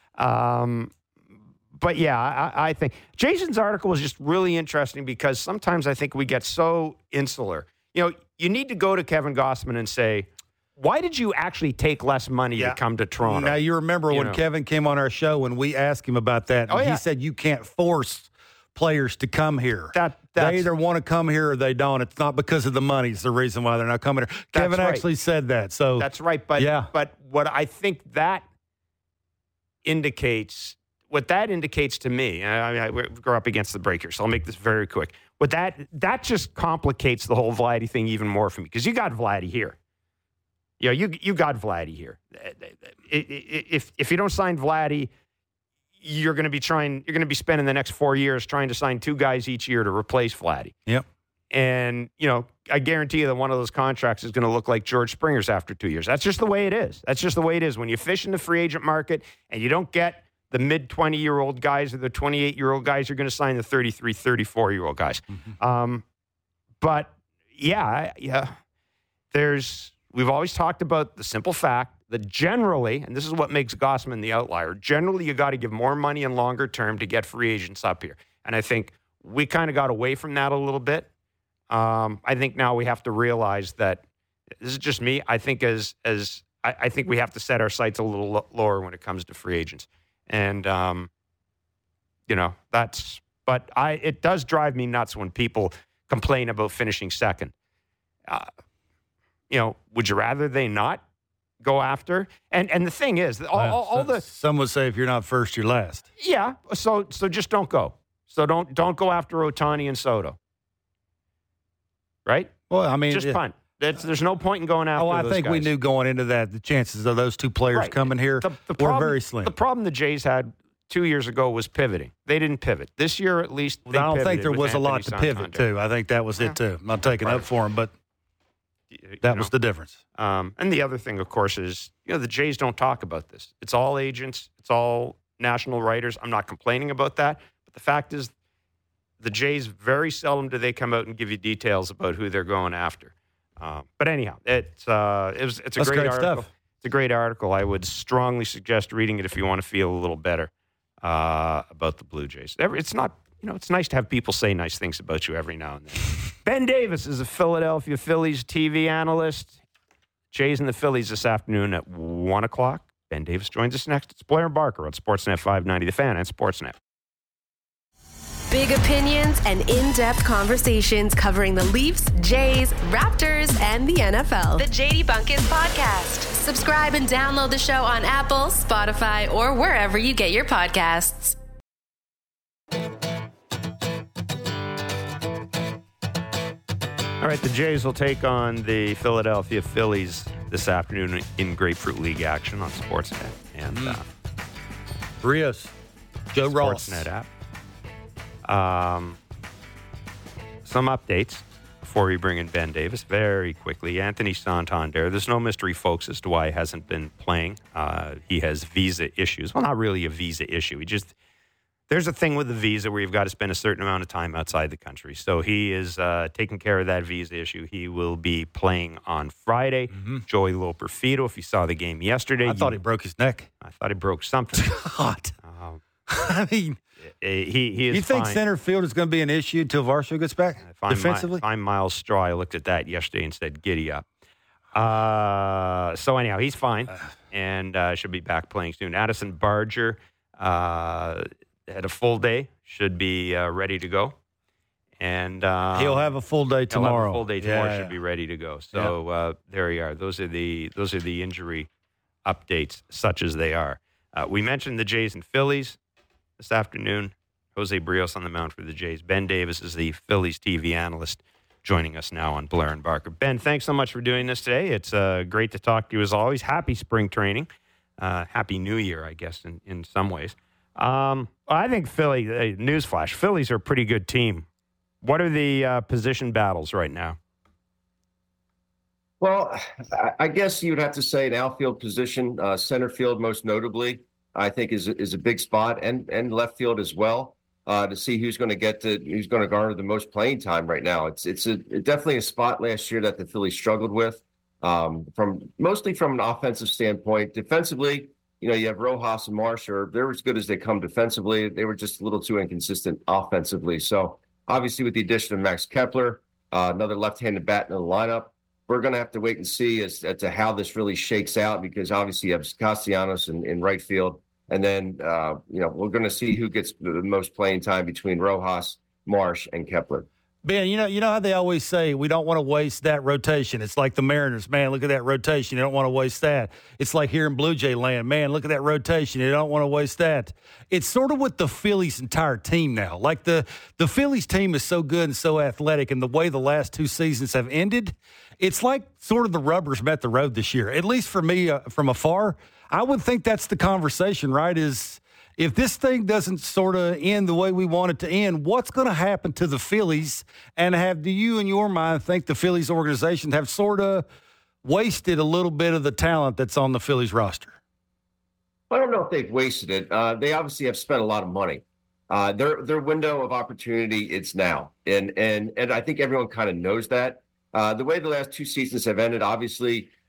Um, but yeah, I, I think Jason's article was just really interesting because sometimes I think we get so insular. You know, you need to go to Kevin Gossman and say, why did you actually take less money
Yeah.
to come to Toronto?
Now, you remember
You
when
know.
Kevin came on our show and we asked him about that.
Oh,
and
yeah.
He said, you can't force players to come here.
That-
they
that's-
either want to come here or they don't. It's not because of the money. It's the reason why they're not coming here.
That's
Kevin
right.
actually said that. So
That's right. But
Yeah.
but what I think that indicates, what that indicates to me, I, I mean, I, we're up against the break here, so I'll make this very quick. But that that just complicates the whole Vladdy thing even more for me because you got Vladdy here. You know, you you got Vladdy here. If if you don't sign Vladdy, you're going to be trying. You're going to be spending the next four years trying to sign two guys each year to replace Vladdy.
Yep.
And, you know, I guarantee you that one of those contracts is going to look like George Springer's after two years. That's just the way it is. That's just the way it is. When you fish in the free agent market and you don't get the mid twenty-year-old guys or the twenty-eight-year-old guys, you're going to sign the thirty-three, thirty-four-year-old guys.
Mm-hmm.
Um, but, yeah, I- yeah, there's – we've always talked about the simple fact that generally, and this is what makes Gossman the outlier, generally you got to give more money and longer term to get free agents up here. And I think we kind of got away from that a little bit. Um, I think now we have to realize that, this is just me, I think as as I, I think we have to set our sights a little lo- lower when it comes to free agents. And, um, you know, that's, but I it does drive me nuts when people complain about finishing second. Uh, you know, would you rather they not go after? And and the thing is, all, all, all the
some would say if you're not first, you're last.
Yeah, so so just don't go. So don't don't go after Ohtani and Soto. Right?
Well, I mean,
just
it,
punt. That's, there's no point in going after.
Oh, I
those
think
guys.
we knew going into that the chances of those two players
Right.
coming here
the, the
were
problem,
very slim.
The problem the Jays had two years ago was pivoting. They didn't pivot. This year, at least, they
I don't think
pivoted
there
with
was a lot to
Anthony
pivot
Santander.
to. I think that was
Yeah.
it too. I'm not taking
Right.
up for him, but
You
that
know?
was the difference.
Um, and the other thing, of course, is, you know, the Jays don't talk about this. It's all agents. It's all national writers. I'm not complaining about that. But the fact is, the Jays, very seldom do they come out and give you details about who they're going after. Uh, but anyhow, it's, uh, it was, it's a
That's
great,
great
article.
stuff.
It's a great article. I would strongly suggest reading it if you want to feel a little better uh, about the Blue Jays. It's not, you know, it's nice to have people say nice things about you every now and then. Ben Davis is a Philadelphia Phillies T V analyst. Jays and the Phillies this afternoon at one o'clock. Ben Davis joins us next. It's Blair and Barker on Sportsnet five ninety, The Fan, and Sportsnet.
Big opinions and in-depth conversations covering the Leafs, Jays, Raptors, and the N F L. The J D Bunkis Podcast. Subscribe and download the show on Apple, Spotify, or wherever you get your podcasts.
All right, the Jays will take on the Philadelphia Phillies this afternoon in Grapefruit League action on Sportsnet and uh,
Rios, Joe Ross.
Sportsnet app. Um, some updates before we bring in Ben Davis very quickly. Anthony Santander, there's no mystery, folks, as to why he hasn't been playing. Uh, he has visa issues. Well, not really a visa issue. He just, there's a thing with the visa where you've got to spend a certain amount of time outside the country. So he is uh, taking care of that visa issue. He will be playing on Friday. Mm-hmm. Joey Loperfido, if you saw the game yesterday.
I thought
you,
he broke his neck.
I thought he broke something.
God.
Um,
I mean,
he, he is
you think
fine.
center field is going to be an issue until Varsho gets back
If I'm,
defensively?
if I'm Miles Straw, I looked at that yesterday and said, giddy up. Uh, so anyhow, he's fine and uh, should be back playing soon. Addison Barger uh, had a full day, should be uh, ready to go. And uh,
He'll have a full day tomorrow.
He'll have a full day tomorrow,
Yeah.
should be ready to go. So uh, there you are. Those are the those are the injury updates, such as they are. Uh, we mentioned the Jays and Phillies this afternoon. Jose Brios on the mound for the Jays. Ben Davis is the Phillies T V analyst joining us now on Blair and Barker. Ben, thanks so much for doing this today. It's uh, great to talk to you as always. Happy spring training. Uh, happy New Year, I guess, in, in some ways. Um, I think Philly, uh, newsflash, Phillies are a pretty good team. What are the uh, position battles right now?
Well, I guess you would have to say an outfield position, uh, center field most notably, I think is is a big spot, and and left field as well, uh, to see who's going to get to who's going to garner the most playing time right now. It's it's a definitely a spot last year that the Phillies struggled with, um, from mostly from an offensive standpoint. Defensively, you know, you have Rojas and Marsh, or they're as good as they come defensively. They were just a little too inconsistent offensively. So obviously, with the addition of Max Kepler, uh, another left-handed bat in the lineup, we're going to have to wait and see as, as to how this really shakes out, because obviously you have Castellanos in, in right field. And then, uh, you know, we're going to see who gets the most playing time between Rojas, Marsh, and Kepler.
Ben, you know, you know how they always say we don't want to waste that rotation. It's like the Mariners, man. Look at that rotation. You don't want to waste that. It's like here in Blue Jay land, man. Look at that rotation. You don't want to waste that. It's sort of with the Phillies' entire team now. Like the the Phillies team is so good and so athletic, and the way the last two seasons have ended, it's like sort of the rubbers met the road this year. At least for me, uh, from afar, I would think that's the conversation, right? Is if this thing doesn't sort of end the way we want it to end, what's going to happen to the Phillies? And have do you, in your mind, think the Phillies organization have sort of wasted a little bit of the talent that's on the Phillies roster?
I don't know if they've wasted it. Uh, they obviously have spent a lot of money. Uh, their their window of opportunity, it's now, and and and I think everyone kind of knows that. Uh, the way the last two seasons have ended, obviously,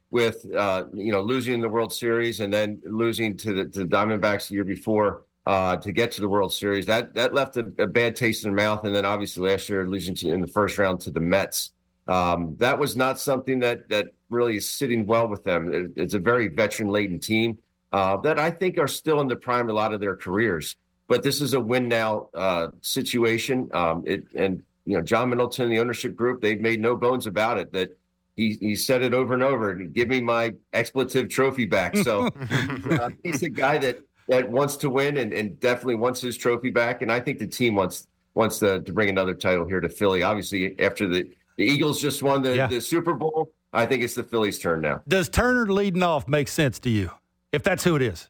with uh, you know losing the World Series and then losing to the, to the Diamondbacks the year before uh, to get to the World Series. That that left a, a bad taste in the mouth. And then obviously last year losing to, in the first round to the Mets. Um, that was not something that that really is sitting well with them. It, it's a very veteran-laden team uh, that I think are still in the prime of a lot of their careers. But this is a win-now uh, situation. Um, it, and, you know, John Middleton, the ownership group, they've made no bones about it, that he, he said it over and over, give me my expletive trophy back. So uh, he's a guy that, that wants to win and, and definitely wants his trophy back. And I think the team wants wants to, to bring another title here to Philly. Obviously, after the – The Eagles just won the, yeah. the Super Bowl. I think it's the Phillies' turn now.
Does Turner leading off make sense to you, if that's who it is?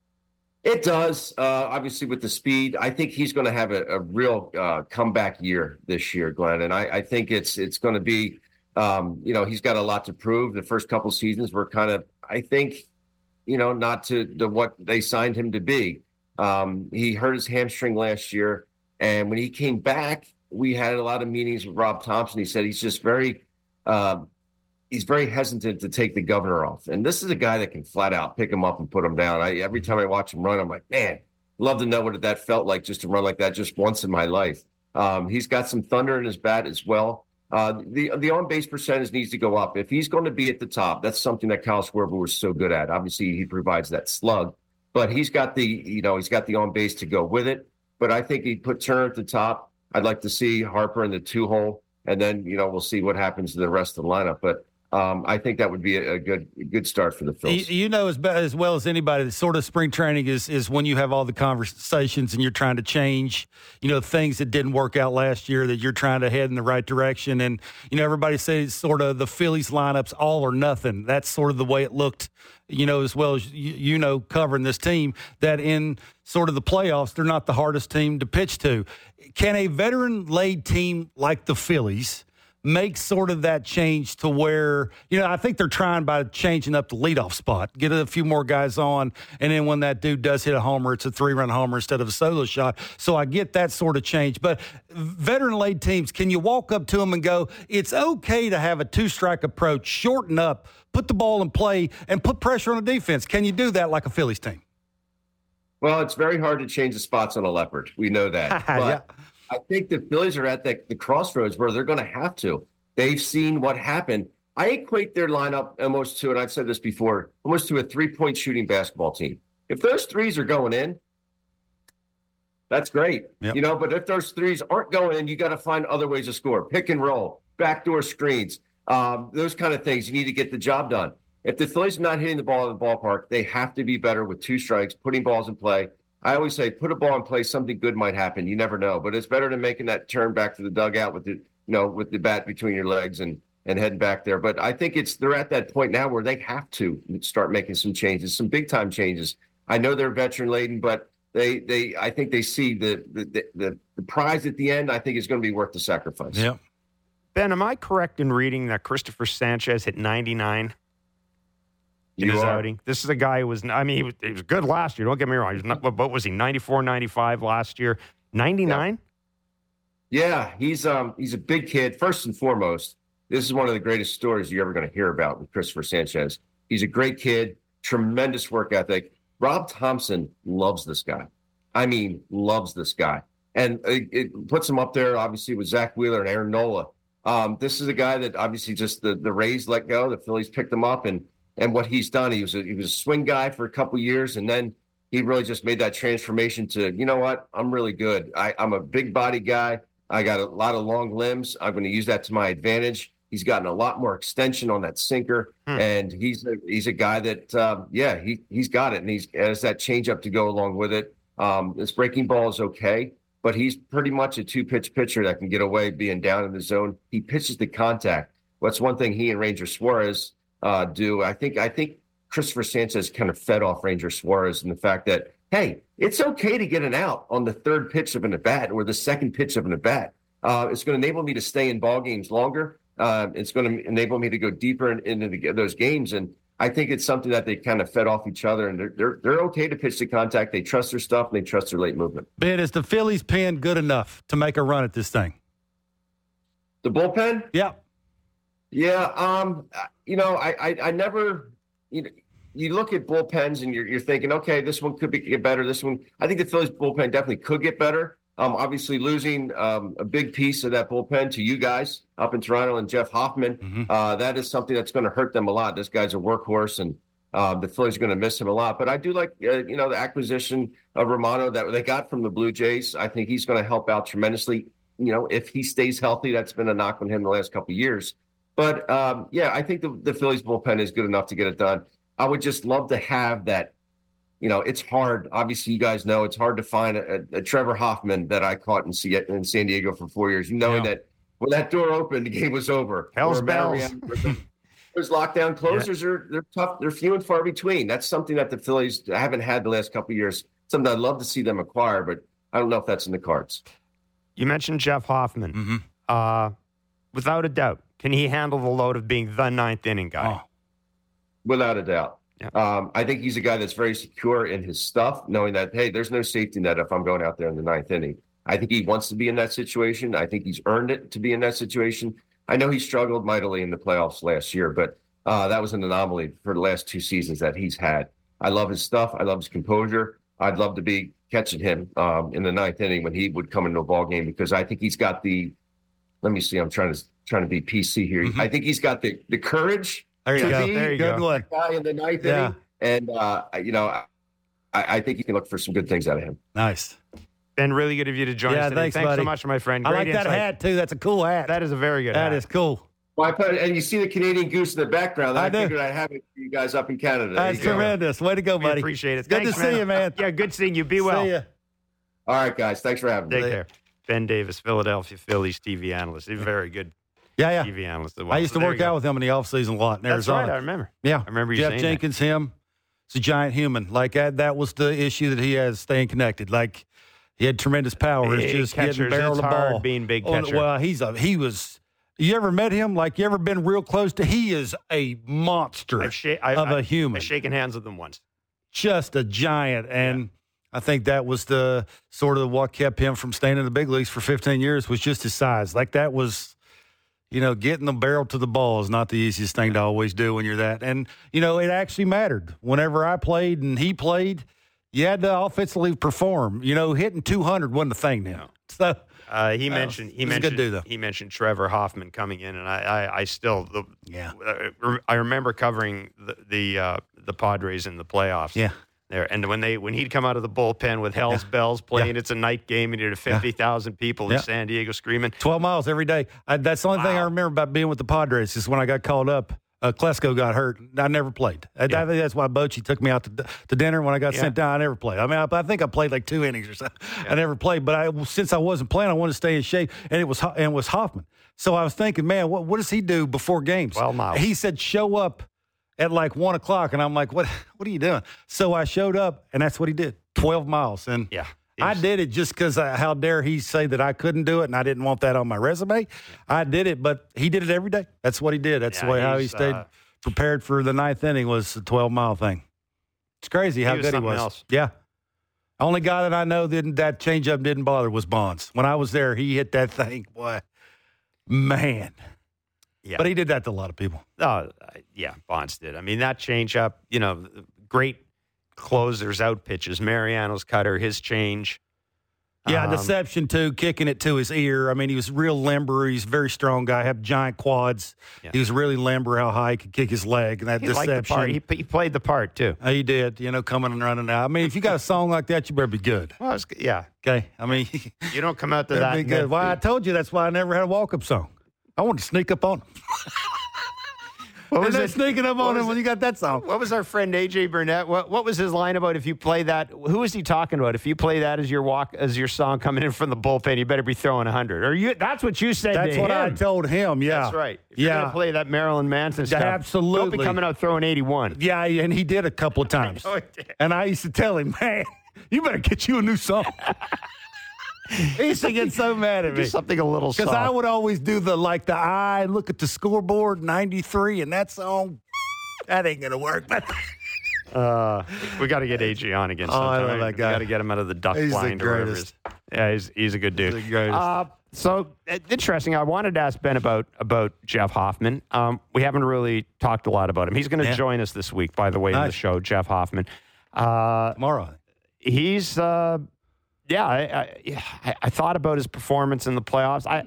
It does. Uh, obviously, with the speed, I think he's going to have a, a real uh, comeback year this year, Glenn. And I, I think it's it's going to be, um, you know, he's got a lot to prove. The first couple seasons were kind of, I think, you know, not to, to what they signed him to be. Um, he hurt his hamstring last year, and when he came back, we had a lot of meetings with Rob Thompson. He said he's just very, uh, he's very hesitant to take the governor off. And this is a guy that can flat out pick him up and put him down. I, every time I watch him run, I'm like, man, love to know what that felt like just to run like that just once in my life. Um, he's got some thunder in his bat as well. Uh, the the on base percentage needs to go up. If he's going to be at the top, that's something that Kyle Schwarber was so good at. Obviously, he provides that slug, but he's got the you know he's got the on base to go with it. But I think he'd put Turner at the top. I'd like to see Harper in the two hole, and then, you know, we'll see what happens to the rest of the lineup. But um, I think that would be a, a good a good start for the Phils.
You, you know as, as well as anybody that sort of spring training is is when you have all the conversations and you're trying to change, you know, things that didn't work out last year, that you're trying to head in the right direction. And, you know, everybody says sort of the Phillies lineups all or nothing. That's sort of the way it looked, you know, as well as you, you know, covering this team, that in sort of the playoffs, they're not the hardest team to pitch to. Can a veteran-laid team like the Phillies make sort of that change to where, you know, I think they're trying by changing up the leadoff spot, get a few more guys on, and then when that dude does hit a homer, it's a three-run homer instead of a solo shot. So I get that sort of change. But veteran-laid teams, can you walk up to them and go, it's okay to have a two-strike approach, shorten up, put the ball in play, and put pressure on the defense? Can you do that like a Phillies team?
Well, it's very hard to change the spots on a leopard. We know that. But
yeah.
I think the Phillies are at the, the crossroads where they're going to have to. They've seen what happened. I equate their lineup almost to, and I've said this before, almost to a three-point shooting basketball team. If those threes are going in, that's great. Yep. You know, but if those threes aren't going in, you got to find other ways to score. Pick and roll, backdoor screens, um, those kind of things. You need to get the job done. If the Phillies are not hitting the ball in the ballpark, they have to be better with two strikes, putting balls in play. I always say, put a ball in play, something good might happen. You never know, but it's better than making that turn back to the dugout with the, you know, with the bat between your legs and and heading back there. But I think it's they're at that point now where they have to start making some changes, some big time changes. I know they're veteran laden, but they they I think they see the the the, the prize at the end. I think is going to be worth the sacrifice.
Yeah.
Ben, am I correct in reading that Christopher Sanchez hit ninety-nine? In
You
his
are.
outing. This is a guy who was, I mean, he was, he was good last year. Don't get me wrong. He was not, what was he, ninety-four, ninety-five last year? ninety-nine?
Yeah. yeah, he's um he's a big kid. First and foremost, this is one of the greatest stories you're ever going to hear about with Christopher Sanchez. He's a great kid, tremendous work ethic. Rob Thompson loves this guy. I mean, loves this guy. And it, it puts him up there, obviously, with Zach Wheeler and Aaron Nola. Um, this is a guy that obviously just the, the Rays let go. The Phillies picked him up, and And what he's done, he was a, he was a swing guy for a couple of years, and then he really just made that transformation to, you know what, I'm really good. I, I'm a big body guy. I got a lot of long limbs. I'm going to use that to my advantage. He's gotten a lot more extension on that sinker, hmm. and he's a, he's a guy that, um, yeah, he he's got it, and he's has that changeup to go along with it. Um, this breaking ball is okay, but he's pretty much a two-pitch pitcher that can get away being down in the zone. He pitches the contact. What's one thing he and Ranger Suarez Uh, do. I think I think Christopher Sanchez kind of fed off Ranger Suarez and the fact that, hey, it's okay to get an out on the third pitch of an at-bat or the second pitch of an at-bat. Uh, it's going to enable me to stay in ball games longer. Uh, it's going to enable me to go deeper in, into the, those games. And I think it's something that they kind of fed off each other, and they're, they're, they're okay to pitch the contact. They trust their stuff, and they trust their late movement.
Ben, is the Phillies pen good enough to make a run at this thing?
The bullpen?
Yeah.
Yeah, um, you know, I, I, I never, you know, you look at bullpens and you're, you're thinking, okay, this one could be, get better. This one, I think the Phillies bullpen definitely could get better. Um, obviously losing um, a big piece of that bullpen to you guys up in Toronto and Jeff Hoffman, mm-hmm. uh, that is something that's going to hurt them a lot. This guy's a workhorse, and uh, the Phillies are going to miss him a lot. But I do like, uh, you know, the acquisition of Romano that they got from the Blue Jays. I think he's going to help out tremendously. You know, if he stays healthy, that's been a knock on him the last couple of years. But, um, yeah, I think the, the Phillies bullpen is good enough to get it done. I would just love to have that. You know, it's hard. Obviously, you guys know it's hard to find a, a Trevor Hoffman that I caught in, C- in San Diego for four years, knowing yeah. that when that door opened, the game was over.
Hell's bells.
Those lockdown closers yeah. are they're tough. They're few and far between. That's something that the Phillies haven't had the last couple of years. Something I'd love to see them acquire, but I don't know if that's in the cards.
You mentioned Jeff Hoffman.
Mm-hmm.
Uh, without a doubt, can he handle the load of being the ninth inning guy?
Oh.
Without a doubt. Yeah. Um, I think he's a guy that's very secure in his stuff, knowing that, hey, there's no safety net if I'm going out there in the ninth inning. I think he wants to be in that situation. I think he's earned it to be in that situation. I know he struggled mightily in the playoffs last year, but uh, that was an anomaly for the last two seasons that he's had. I love his stuff. I love his composure. I'd love to be catching him um, in the ninth inning when he would come into a ball game, because I think he's got the, let me see, I'm trying to trying to be P C here.
Mm-hmm.
I think he's got the, the courage
There you
to
go.
be
There you
good
go.
one. Guy in the ninth
Yeah.
inning. And, uh, you know, I, I think you can look for some good things out of him.
Nice.
Ben, really good of you to join
Yeah,
us today.
thanks,
Thanks
buddy.
so much, my friend.
I
Great
like that
insight.
hat, too. That's a cool hat.
That is a very good
That
hat.
is cool.
Well, I put, and you see the Canadian goose in the background.
I
I,
do.
figured I'd have it for you guys up in Canada. There
That's
you go.
tremendous. Way to go,
We
buddy.
appreciate it.
Good
Thanks,
to see you, man.
Yeah, good seeing you. Be well.
See ya.
All right, guys. Thanks for having me.
Take care. Ben Davis, Philadelphia Phillies T V analyst. He's a very good
Yeah, yeah.
T V analyst. As well.
I used
So
to
there
work
you
out
go.
with him in the offseason a lot in
That's
Arizona.
right. I remember.
Yeah.
I remember you
Jeff
saying
Jenkins, him. It's a giant human. Like, that, that was the issue that he has, staying connected. Like, he had tremendous power.
Big
It's just
catchers.
getting barrel
It's
the
hard
ball.
being big
Oh,
catcher.
well, he's a, he was. You ever met him? Like, you ever been real close to? He is a monster
I've sh- I,
of
I,
a human.
I've shaken hands with him once.
Just a giant. And I think that was the sort of what kept him from staying in the big leagues for fifteen years, was just his size. Like, that was, you know, getting the barrel to the ball is not the easiest thing to always do when you're that. And, you know, it actually mattered. Whenever I played and he played, you had to offensively perform. You know, hitting two hundred wasn't a thing now. So
Uh, he
Well,
mentioned he
he's a
mentioned
good dude, though.
he mentioned Trevor Hoffman coming in, and I I, I still the,
Yeah.
uh, I remember covering the the, uh, the Padres in the playoffs.
Yeah.
There, and when they when he'd come out of the bullpen with Hell's
Yeah.
Bells playing,
Yeah.
it's a night game, and you had fifty thousand people
Yeah.
in San Diego screaming.
twelve miles every day. I, that's the only thing I
Wow.
remember about being with the Padres is when I got called up. Uh, Klesko got hurt. I never played. I,
Yeah.
I think that's why Bochy took me out to, to dinner when I got
Yeah.
sent down. I never played. I mean, I, I think I played like two innings or so. I never played, but I since I wasn't playing, I wanted to stay in shape, and it was Ho- and it was Hoffman. So I was thinking, man, what what does he do before games?
twelve miles.
He said, show up at like one o'clock, and I'm like, what What are you doing? So I showed up, and that's what he did. Twelve miles, and
Yeah,
I did it just because how dare he say that I couldn't do it, and I didn't want that on my resume. I did it, but he did it every day. That's what he did. That's
Yeah,
the way how he
he's,
stayed
uh,
prepared for the ninth inning was the twelve-mile thing. It's crazy how
He was
good he
something
was.
else.
Yeah. Only guy that I know that that changeup didn't bother was Bonds. When I was there, he hit that thing. Boy, man.
Yeah,
But he did that to a lot of people.
Oh, uh, yeah, Bonds did. I mean, that changeup, you know, great closers out pitches. Mariano's cutter, his change.
Yeah,
Um,
deception, too, kicking it to his ear. I mean, he was real limber. He's a very strong guy, had giant quads.
Yeah.
He was really limber how high he could kick his leg. And that
He liked the
deception.
part. He, he played the part, too.
Uh, He did, you know, coming and running out. I mean, if you got a song like that, you better be good.
Well, it's, yeah,
Okay? I mean,
you don't come out to
better
that.
be
and
good.
then-
Well, I told you that's why I never had a walk-up song. I wanted to sneak up on him.
What was
Isn't that
it?
sneaking up
What
on
was
him when
it?
you got that song?
What was our friend A J Burnett? What what was his line about? If you play that, who was he talking about? If you play that as your walk, as your song coming in from the bullpen, you better be throwing a hundred. Or you? That's what you said.
That's
to
what I
him.
told him, yeah.
That's right. If you're
Yeah.
gonna play that Marilyn Manson stuff,
Absolutely.
don't be coming out throwing eighty-one.
Yeah, and he did a couple of times.
know he did.
And I used to tell him, man, you better get you a new song. He used to get so mad at me.
Do something a little
Because
soft.
I would always do the, like, the eye, look at the scoreboard, ninety-three, and that song, that ain't going to work. But
Uh, we got to get A J on again
Oh, I
sometime.
love that guy.
We got to get him out of the duck
He's the
blind or whatever it
greatest.
is. Yeah, he's, he's a good dude.
He's the greatest.
Uh, So uh, interesting. I wanted to ask Ben about about Jeff Hoffman. Um, we haven't really talked a lot about him. He's going to
Yeah.
join us this week, by the way, in the
Nice.
show. Jeff Hoffman. Uh,
Tomorrow.
he's uh, yeah. I, I I thought about his performance in the playoffs. I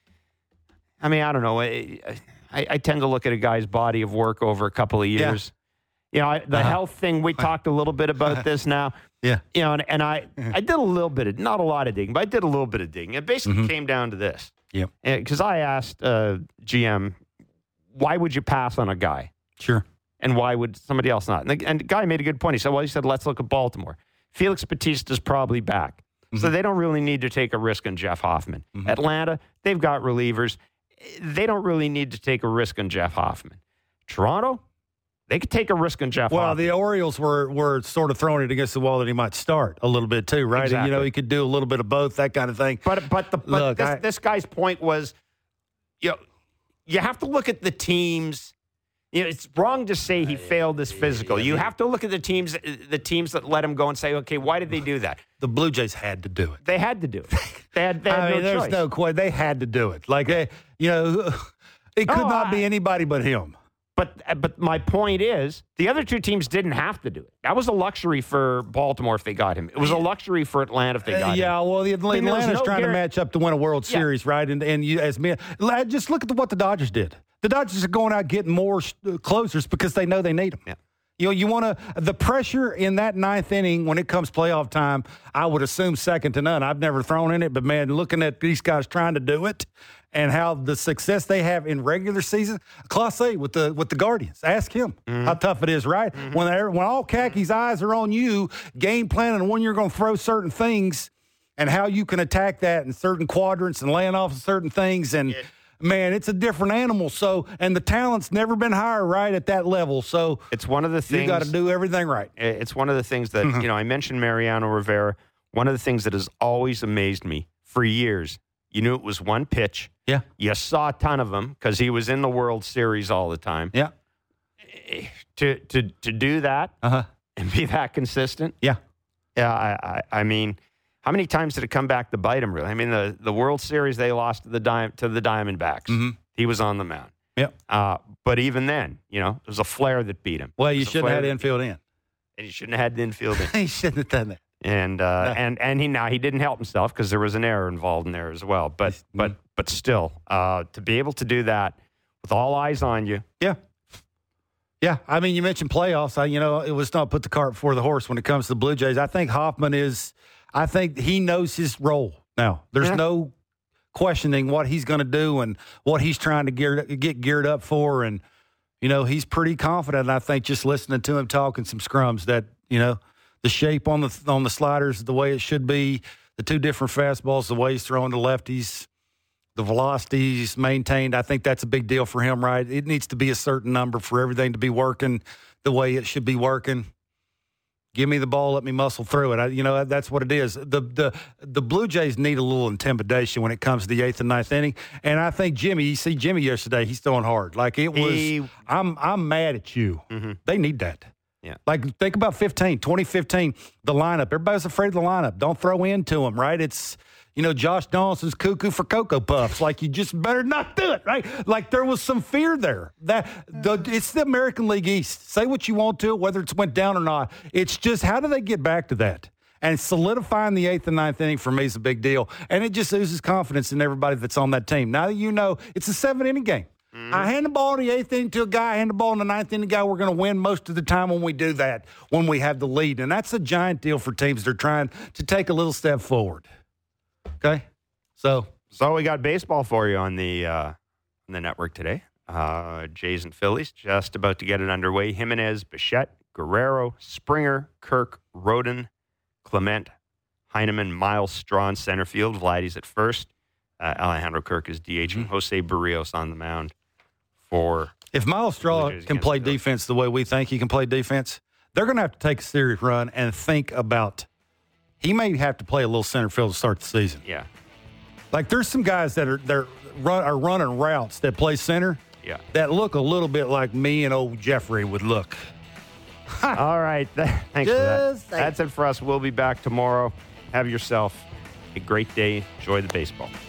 I mean, I don't know. I, I, I tend to look at a guy's body of work over a couple of years. You know, I, the
Uh-huh.
health thing. We talked a little bit about this now.
Yeah.
You know, and, and I, I did a little bit of, not a lot of digging, but I did a little bit of digging. It basically came down to this.
Yep.
Because I asked uh, G M, why would you pass on a guy?
Sure.
And why would somebody else not? And the, and the guy made a good point. He said, well, he said, let's look at Baltimore. Felix Bautista's probably back. So they don't really need to take a risk on Jeff Hoffman. Atlanta, they've got relievers. They don't really need to take a risk on Jeff Hoffman. Toronto, they could take a risk on Jeff
Well,
Hoffman.
the Orioles were were sort of throwing it against the wall that he might start a little bit too, right?
Exactly.
You know, he could do a little bit of both, that kind of thing.
But but the but
Look,
this,
I-
this guy's point was, you know, you have to look at the teams. You know, it's wrong to say he failed this physical. You have to look at the teams the teams that let him go and say, okay, why did they do that?
The Blue Jays had to do it.
They had to do it. They had, they had
I mean,
no
there's
choice.
no question. They had to do it. Like, they, you know, it could
Oh,
not
I-
be anybody but him.
But but my point is, the other two teams didn't have to do it. That was a luxury for Baltimore if they got him. It was a luxury for Atlanta if they got
Uh,
him.
yeah, well, the
mean, there was
Atlanta's
no
trying to
guarant-
match up to win a World
Yeah.
Series, right? And and you as me, lad, just look at the, what the Dodgers did. The Dodgers are going out getting more uh, closers because they know they need them.
Yeah.
You know, you want to the pressure in that ninth inning when it comes playoff time. I would assume second to none. I've never thrown in it, but man, looking at these guys trying to do it and how the success they have in regular season, Class A with the with the Guardians. Ask him how tough it is, right? When they're, when all khakis' eyes are on you, game planning on when you're going to throw certain things and how you can attack that in certain quadrants and laying off certain things and. Man, it's a different animal. So, and the talent's never been higher, right, at that level. So,
It's one of the things.
you got to do everything right.
It's one of the things that, you know, I mentioned Mariano Rivera. One of the things that has always amazed me for years, you knew it was one pitch.
Yeah.
You saw a ton of them because he was in the World Series all the time.
Yeah.
To to to do that
Uh huh.
and be that consistent,
Yeah.
yeah, I, I, I mean, how many times did it come back to bite him, really? I mean, the, the World Series, they lost to the, Di- to the Diamondbacks.
Mm-hmm.
He was on the mound.
Yep.
Uh, but even then, you know, it was a flare that beat him.
Well,
It
you
was a
shouldn't have
flare
had
that-
infield in.
And he shouldn't have had the infield in.
He shouldn't have done that.
And uh,
No.
and and he now he didn't help himself because there was an error involved in there as well. But but but still, uh, to be able to do that with all eyes on you,
Yeah. Yeah. I mean, you mentioned playoffs. I, you know, it was not put the cart before the horse when it comes to the Blue Jays. I think Hoffman is, I think he knows his role now. There's
Yeah.
no questioning what he's going to do and what he's trying to gear, get geared up for. And, you know, he's pretty confident. And I think just listening to him talking some scrums that, you know, the shape on the on the sliders, the way it should be, the two different fastballs, the way he's throwing the lefties, the velocities maintained. I think that's a big deal for him, right? It needs to be a certain number for everything to be working the way it should be working. Give me the ball, let me muscle through it. I, you know, that's what it is. The the the Blue Jays need a little intimidation when it comes to the eighth and ninth inning. And I think Jimmy, you see Jimmy yesterday, he's throwing hard. Like it was,
He-
I'm I'm mad at you. They need that.
Yeah.
Like, think about fifteen, twenty fifteen, the lineup. Everybody's afraid of the lineup. Don't throw into them, right? It's, you know, Josh Donaldson's cuckoo for Cocoa Puffs. Like, you just better not do it, right? Like, there was some fear there. That the It's the American League East. Say what you want to it, whether it's went down or not. It's just, how do they get back to that? And solidifying the eighth and ninth inning for me is a big deal. And it just oozes confidence in everybody that's on that team. Now that you know, it's a seven-inning game. I hand the ball in the eighth inning to a guy, I hand the ball in the ninth inning guy. We're going to win most of the time when we do that, when we have the lead. And that's a giant deal for teams that are trying to take a little step forward. Okay? So,
so we got baseball for you on the uh, on the network today. Uh, Jays and Phillies just about to get it underway. Jimenez, Bichette, Guerrero, Springer, Kirk, Rodin, Clement, Heineman, Miles, Strawn, center field. Vladdy's at first. Uh, Alejandro Kirk is DHing.
Mm-hmm.
Jose Barrios on the mound for.
if Miles Straw
Blue Jays
can
against
play
the Phillies.
defense the way we think he can play defense, they're going to have to take a serious run and think about, he may have to play a little center field to start the season.
Yeah,
Like, there's some guys that are they're run, are running routes that play center
yeah.
that look a little bit like me and old Jeffrey would look.
All right. Thanks for that.
Just saying.
That's it for us. We'll be back tomorrow. Have yourself a great day. Enjoy the baseball.